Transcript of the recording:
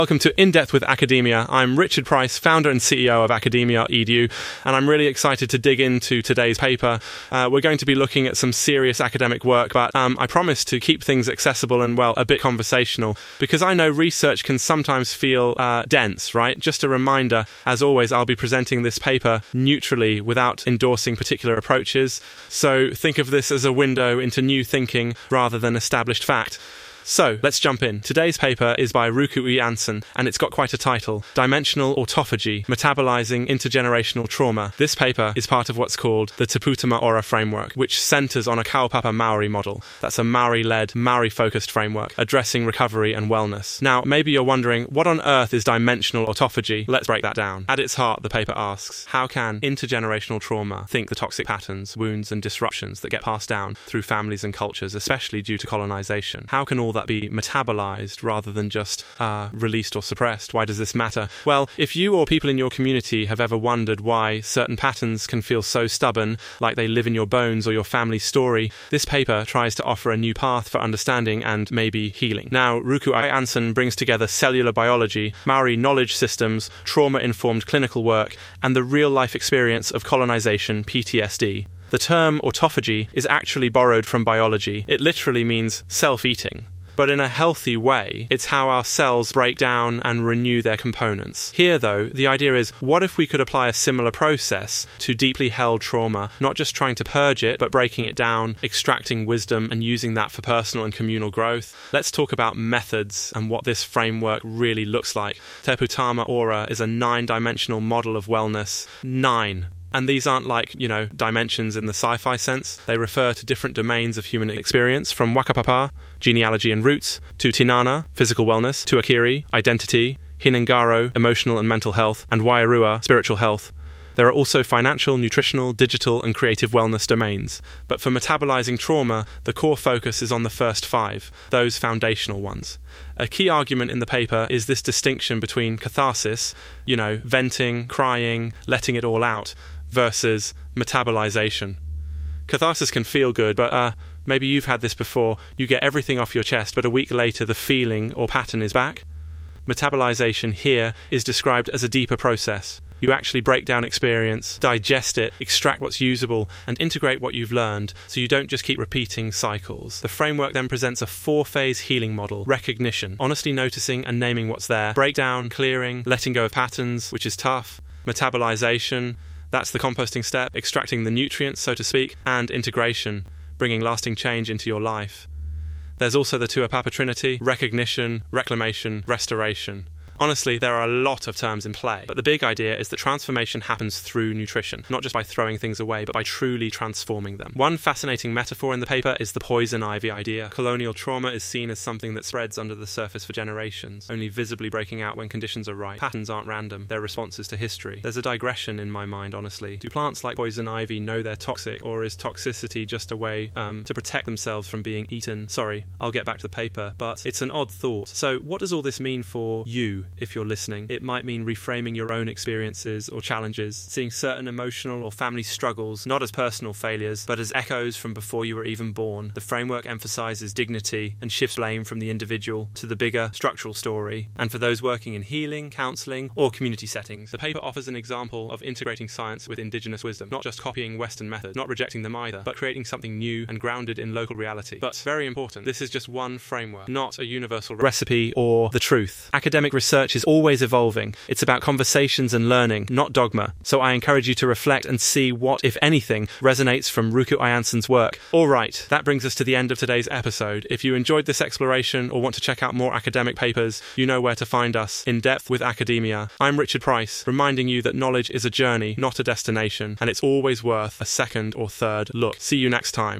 Welcome to In Depth with Academia. I'm Richard Price, founder and CEO of Academia.edu, and I'm really excited to dig into today's paper. We're going to be looking at some serious academic work, but I promise to keep things accessible and, well, a bit conversational, because I know research can sometimes feel dense, right? Just a reminder, as always, I'll be presenting this paper neutrally without endorsing particular approaches, so think of this as a window into new thinking rather than established fact. So, let's jump in. Today's paper is by Ruku Janssen, and it's got quite a title, Dimensional Autophagy, Metabolizing Intergenerational Trauma. This paper is part of what's called the Te Pūtama Ora framework, which centers on a Kaupapa Maori model. That's a Maori-led, Maori-focused framework, addressing recovery and wellness. Now, maybe you're wondering, what on earth is dimensional autophagy? Let's break that down. At its heart, the paper asks, how can intergenerational trauma, think the toxic patterns, wounds and disruptions that get passed down through families and cultures, especially due to colonization, how can all that be metabolized rather than just released or suppressed? Why does this matter? Well, if you or people in your community have ever wondered why certain patterns can feel so stubborn, like they live in your bones or your family's story, this paper tries to offer a new path for understanding and maybe healing. Now, Ruku Janssen brings together cellular biology, Maori knowledge systems, trauma-informed clinical work, and the real-life experience of colonization, PTSD. The term autophagy is actually borrowed from biology. It literally means self-eating. But in a healthy way, it's how our cells break down and renew their components. Here, though, the idea is, what if we could apply a similar process to deeply held trauma, not just trying to purge it, but breaking it down, extracting wisdom, and using that for personal and communal growth? Let's talk about methods and what this framework really looks like. Te Pūtama Ora is a 9-dimensional model of wellness. 9. And these aren't like, dimensions in the sci-fi sense. They refer to different domains of human experience, from Wakapapa, genealogy and roots, to Tinana, physical wellness, to Akiri, identity, Hinengaro, emotional and mental health, and Wairua, spiritual health. There are also financial, nutritional, digital, and creative wellness domains. But for metabolizing trauma, the core focus is on the first 5, those foundational ones. A key argument in the paper is this distinction between catharsis, venting, crying, letting it all out, versus metabolization. Catharsis can feel good, but maybe you've had this before. You get everything off your chest, but a week later the feeling or pattern is back. Metabolization here is described as a deeper process. You actually break down experience, digest it, extract what's usable, and integrate what you've learned, so you don't just keep repeating cycles. The framework then presents a 4-phase healing model: recognition, honestly noticing and naming what's there; breakdown, clearing, letting go of patterns, which is tough; metabolization, that's the composting step, extracting the nutrients, so to speak; and integration, bringing lasting change into your life. There's also the Tuapapa Trinity: recognition, reclamation, restoration. Honestly, there are a lot of terms in play, but the big idea is that transformation happens through nutrition, not just by throwing things away, but by truly transforming them. One fascinating metaphor in the paper is the poison ivy idea. Colonial trauma is seen as something that spreads under the surface for generations, only visibly breaking out when conditions are right. Patterns aren't random, they're responses to history. There's a digression in my mind, honestly. Do plants like poison ivy know they're toxic, or is toxicity just a way to protect themselves from being eaten? Sorry, I'll get back to the paper, but it's an odd thought. So what does all this mean for you? If you're listening, it might mean reframing your own experiences or challenges, seeing certain emotional or family struggles not as personal failures, but as echoes from before you were even born. The framework emphasizes dignity and shifts blame from the individual to the bigger structural story. And for those working in healing, counseling, or community settings, the paper offers an example of integrating science with indigenous wisdom, not just copying Western methods, not rejecting them either, but creating something new and grounded in local reality. But very important, this is just one framework, not a universal recipe or the truth. Academic research is always evolving. It's about conversations and learning, not dogma. So I encourage you to reflect and see what, if anything, resonates from Ruku Janssen's work. All right, that brings us to the end of today's episode. If you enjoyed this exploration or want to check out more academic papers, you know where to find us. In Depth with Academia. I'm Richard Price, reminding you that knowledge is a journey, not a destination, and it's always worth a second or third look. See you next time.